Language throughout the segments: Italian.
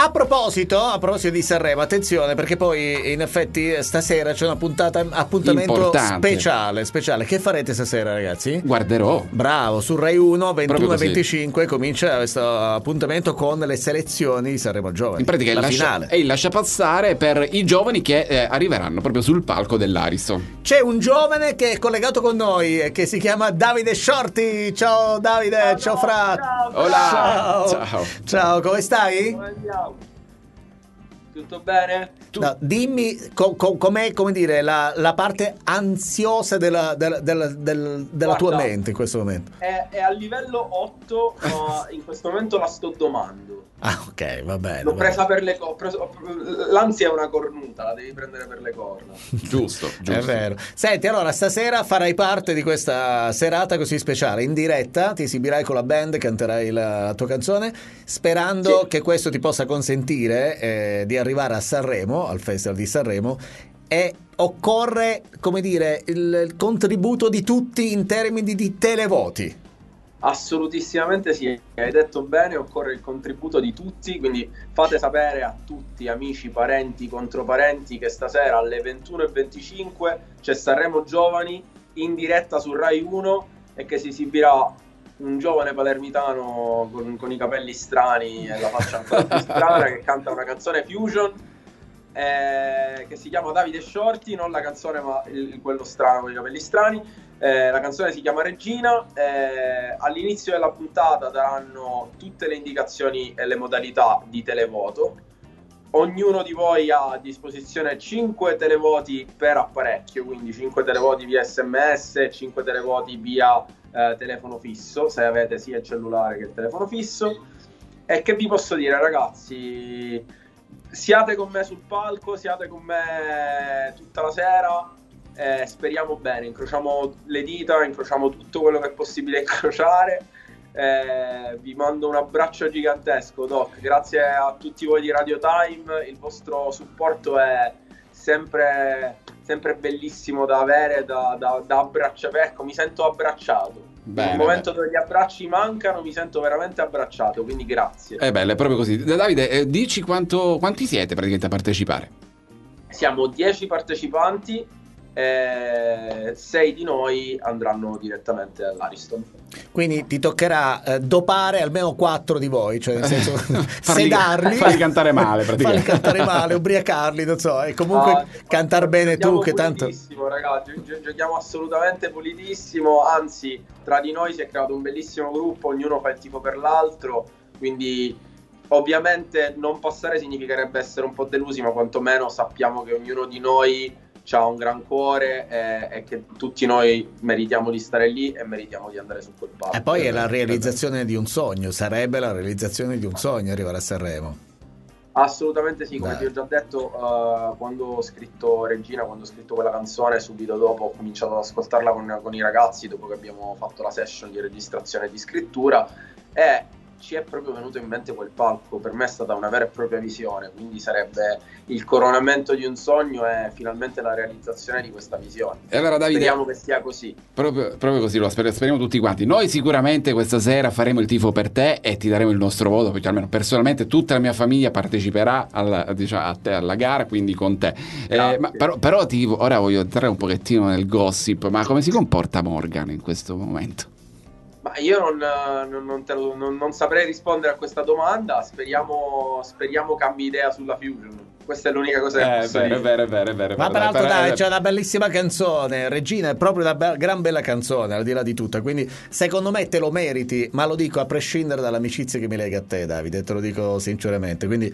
A proposito di Sanremo, attenzione, perché poi in effetti stasera c'è appuntamento importante. speciale. Che farete stasera, ragazzi? Guarderò. Bravo, su Rai 1, 21 e così. 25 comincia questo appuntamento con le selezioni di Sanremo Giovani. In pratica la finale. è il lasciapassare per i giovani che arriveranno proprio sul palco dell'Ariston. C'è un giovane che è collegato con noi e che si chiama Davide Shorty. Ciao Davide, ciao Fra. Ciao. Ciao, come stai? Come andiamo? Tutto bene? No, dimmi com'è, come dire, la parte ansiosa della tua mente in questo momento. È a livello 8, ma in questo momento la sto domando. Ah, ok, va bene. L'ho presa per le corna. L'ansia è una cornuta, la devi prendere per le corna. Giusto. È vero. Senti, allora stasera farai parte di questa serata così speciale. In diretta ti esibirai con la band, canterai la tua canzone, sperando che questo ti possa consentire di arrivare a Sanremo, al Festival di Sanremo, e occorre, come dire, il contributo di tutti in termini di televoti. Assolutissimamente sì, hai detto bene, occorre il contributo di tutti, quindi fate sapere a tutti, amici, parenti, controparenti, che stasera alle 21:25 c'è Sanremo Giovani in diretta su Rai 1 e che si esibirà un giovane palermitano con i capelli strani e la faccia ancora più strana che canta una canzone fusion che si chiama Davide Shorty, non la canzone ma quello strano con i capelli strani. La canzone si chiama Regina. All'inizio della puntata daranno tutte le indicazioni e le modalità di televoto. Ognuno di voi ha a disposizione 5 televoti per apparecchio, quindi 5 televoti via SMS, 5 televoti via telefono fisso, se avete sia il cellulare che il telefono fisso. E che vi posso dire, ragazzi, siate con me sul palco, siate con me tutta la sera. Speriamo bene, incrociamo le dita, incrociamo tutto quello che è possibile incrociare. Vi mando un abbraccio gigantesco, Doc. Grazie a tutti voi di Radio Time, il vostro supporto è sempre bellissimo da avere, da abbracciare. Ecco, mi sento abbracciato. Nel momento dove gli abbracci mancano mi sento veramente abbracciato, quindi grazie. È bello, è proprio così. Davide, dici quanti siete praticamente a partecipare? Siamo 10 partecipanti. 6 di noi andranno direttamente all'Ariston. Quindi ti toccherà dopare almeno 4 di voi, cioè nel senso sedarli, farli cantare male, farli cantare male, ubriacarli, non so, e comunque cantar bene tu, che tanto ragazzi, giochiamo assolutamente pulitissimo, anzi tra di noi si è creato un bellissimo gruppo, ognuno fa il tifo per l'altro, quindi ovviamente non passare significherebbe essere un po' delusi, ma quantomeno sappiamo che ognuno di noi c'ha un gran cuore e che tutti noi meritiamo di stare lì e meritiamo di andare su quel palco. E poi è la realizzazione di un sogno, sarebbe la realizzazione di un sogno arrivare a Sanremo. Assolutamente sì, come vi ho già detto, quando ho scritto Regina, quando ho scritto quella canzone, subito dopo ho cominciato ad ascoltarla con i ragazzi dopo che abbiamo fatto la session di registrazione e di scrittura e ci è proprio venuto in mente quel palco. Per me è stata una vera e propria visione, quindi sarebbe il coronamento di un sogno e finalmente la realizzazione di questa visione. E allora, Davide, speriamo che sia così. Proprio così, lo speriamo tutti quanti. Noi sicuramente questa sera faremo il tifo per te e ti daremo il nostro voto, perché almeno personalmente tutta la mia famiglia parteciperà alla gara, quindi con te. Però ora voglio entrare un pochettino nel gossip, ma come si comporta Morgan in questo momento? Ma io non saprei rispondere a questa domanda. Speriamo cambi idea sulla Fusion. Questa è l'unica cosa che posso dire. È vero. Ma peraltro c'è una bellissima canzone, Regina è proprio una gran bella canzone, al di là di tutto, quindi secondo me te lo meriti, ma lo dico a prescindere dall'amicizia che mi lega a te, Davide, te lo dico sinceramente, quindi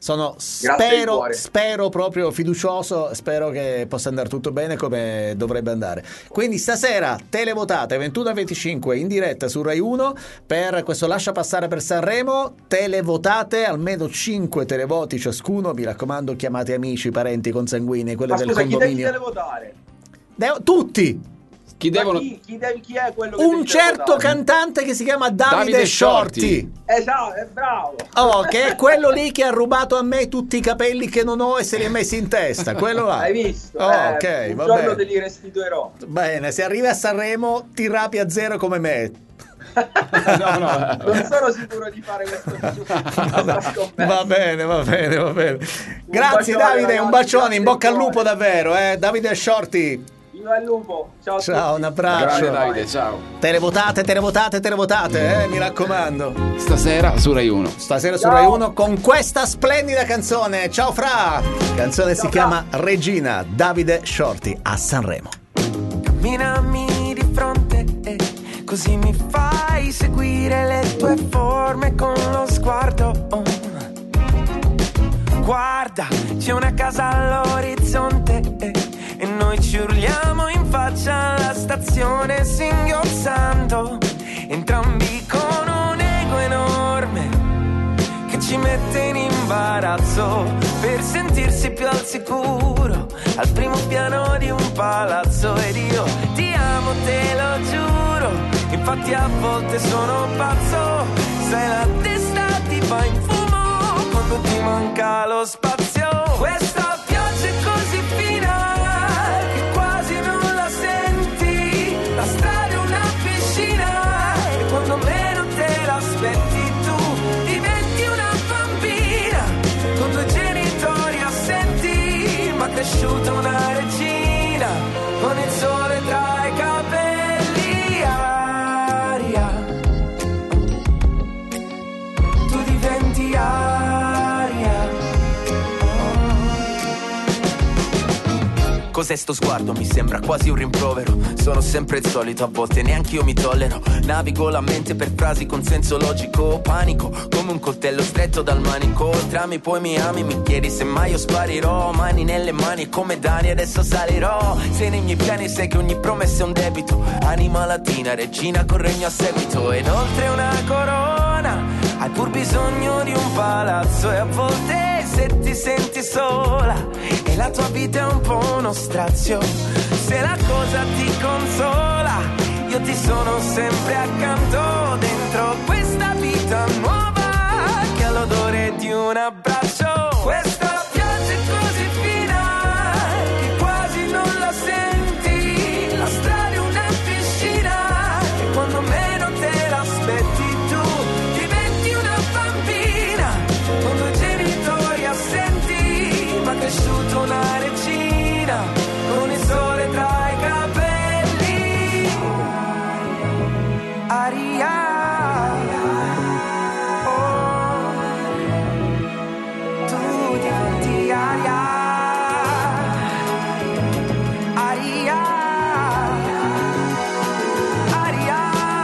spero proprio fiducioso, spero che possa andare tutto bene come dovrebbe andare. Quindi stasera televotate 21:25 in diretta su Rai 1 per questo lascia passare per Sanremo, televotate almeno 5 televoti ciascuno, mi raccomando, chiamate amici, parenti, consanguinei, quelli del condominio. Chi deve votare? Tutti! Chi è quello che un certo cantante che si chiama Davide Shorty. Esatto, è bravo. Che è quello lì che ha rubato a me tutti i capelli che non ho e se li ha messi in testa. Quello là. Hai visto? Ok, un va giorno bene. te li restituirò. Bene, se arrivi a Sanremo ti rapi a zero come me. No. Non sono sicuro di fare questa scommessa. Va bene. Grazie bacione, Davide, ragazzi, un bacione, grazie in bocca al a voi. lupo davvero, Davide Shorty. Viva il lupo. Ciao a Ciao, tutti. un abbraccio. Grande Davide, ciao. Televotate, mi raccomando. Stasera su Rai 1. Stasera su Ciao. Rai 1 con questa splendida canzone. Ciao Fra! Canzone si chiama Regina, Davide Shorty a Sanremo. Camminami di fronte, così mi fai seguire le tue forme con lo sguardo. Guarda, c'è una casa all'orizzonte, e noi ci urliamo in faccia alla stazione singhiozzando, entrambi con un ego enorme che ci mette in imbarazzo per sentirsi più al sicuro al primo piano di un palazzo. Ed io ti amo, te lo giuro, infatti a volte sono pazzo, sai la testa ti va in fumo quando ti manca lo spazio. Questa pioggia è così fina che quasi non la senti, la strada è una piscina e quando meno te l'aspetti tu diventi una bambina con due genitori assenti, ma cresciuta una regina con il sole tra i capelli. Aria, tu diventi aria. Cos'è sto sguardo? Mi sembra quasi un rimprovero. Sono sempre il solito, a volte neanche io mi tollero. Navigo la mente per frasi con senso logico. Panico come un coltello stretto dal manico. Trami poi mi ami, mi chiedi se mai io sparirò. Mani nelle mani come Dani, adesso salirò. Se nei miei piani sai che ogni promessa è un debito. Anima latina, regina con regno a seguito. Ed oltre una corona hai pur bisogno di un palazzo. E a volte se ti senti sola e la tua vita è un po' uno strazio, se la cosa ti consola io ti sono sempre accanto dentro questa vita nuova che ha l'odore di un abbraccio. Questa pioggia è così fina che quasi non la senti, la strada è una piscina e quando meno te l'aspetti tu diventi una bambina con due genitori assenti, ma cresciuto una regina con il sole tra i capelli. Aria, oh, tu diventi aria. Aria, aria,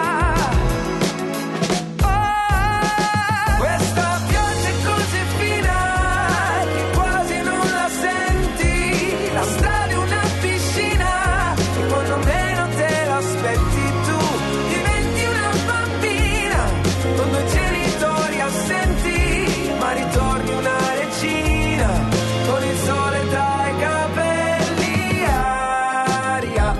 oh, questa pioggia è così fina che quasi non la senti, la strada è una piscina e quando meno te l'aspetti tu diventi una bambina con due genitori assenti, ma ritorni una regina con il sole tra i capelli. Aria,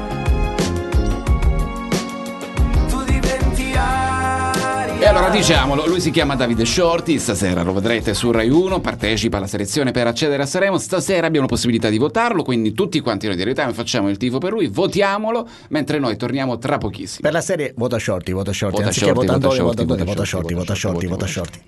tu diventi aria. E allora diciamolo, lui si chiama Davide Shorty, stasera lo vedrete su Rai 1, partecipa alla selezione per accedere a Sanremo, stasera abbiamo possibilità di votarlo, quindi tutti quanti noi di Rai Time facciamo il tifo per lui, votiamolo, mentre noi torniamo tra pochissimo. Per la serie vota Shorty, Vota anziché Shorty, votando vota Shorty, vota vota Shorty, Shorty, vota Shorty.